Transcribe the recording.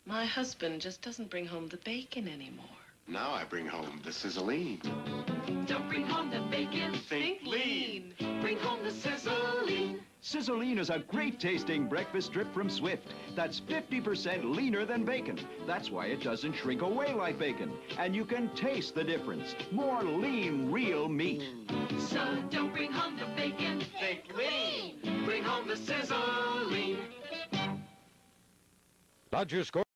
My husband just doesn't bring home the bacon anymore. Now I bring home the sizzling. Don't bring home the bacon. Think lean. Bring home the sizzling. Sizzling is a great-tasting breakfast strip from Swift that's 50% leaner than bacon. That's why it doesn't shrink away like bacon. And you can taste the difference. More lean, real meat. So don't bring home the bacon. Think lean. Bring home the sizzling. Dodgers score.